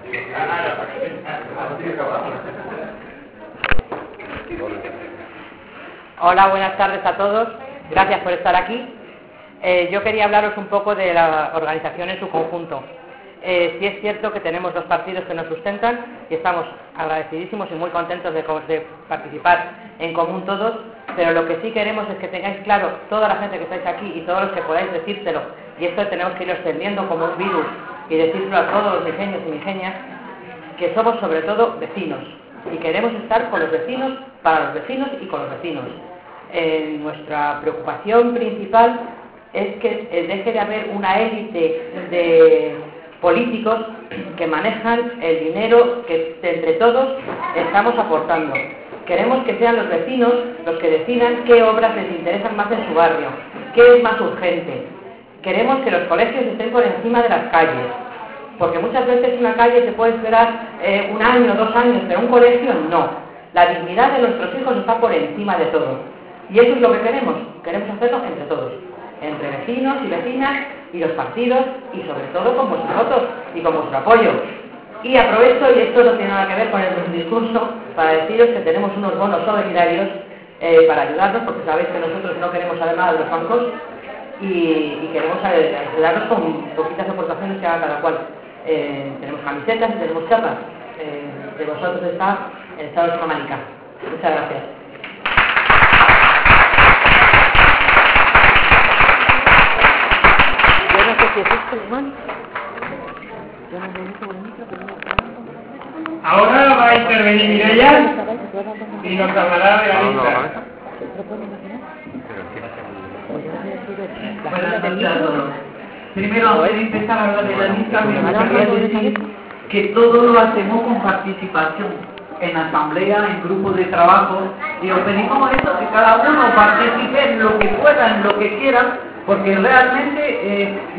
Hola, buenas tardes a todos. Gracias por estar aquí. Yo quería hablaros un poco de la organización en su conjunto. Sí es cierto que tenemos dos partidos que nos sustentan y estamos agradecidísimos y muy contentos de participar en común todos, pero lo que sí queremos es que tengáis claro, toda la gente que estáis aquí y todos los que podáis decírselo, y esto tenemos que irlo extendiendo como un virus y decírselo a todos los mijeños y mijeñas, que somos sobre todo vecinos y queremos estar con los vecinos, para los vecinos y con los vecinos. Nuestra preocupación principal es que deje de haber una élite de políticos que manejan el dinero que entre todos estamos aportando. Queremos que sean los vecinos los que decidan qué obras les interesan más en su barrio, qué es más urgente. Queremos que los colegios estén por encima de las calles, porque muchas veces una calle se puede esperar 1 año, 2 años, pero un colegio no. La dignidad de nuestros hijos está por encima de todo. Y eso es lo que queremos hacerlo entre todos, entre vecinos y vecinas y los partidos, y sobre todo con vuestros votos y con vuestro apoyo. Y aprovecho, y esto no tiene nada que ver con el discurso, para deciros que tenemos unos bonos solidarios para ayudarnos, porque sabéis que nosotros no queremos además de los bancos y queremos ayudarnos con poquitas aportaciones que haga cada cual. Tenemos camisetas y tenemos chapas. De vosotros está el Estado de Salamanca. Muchas gracias. Yo no sé si es esto igual. Yo no sé mucho por el micro, pero no. Ahora va a intervenir Mireia y nos hablará de la lista. Buenas noches a todos. Primero, antes de empezar a hablar de la lista, me gustaría decir que todo lo hacemos con participación en asamblea, en grupos de trabajo, y os pedimos eso, que cada uno participe en lo que pueda, en lo que quiera, porque realmente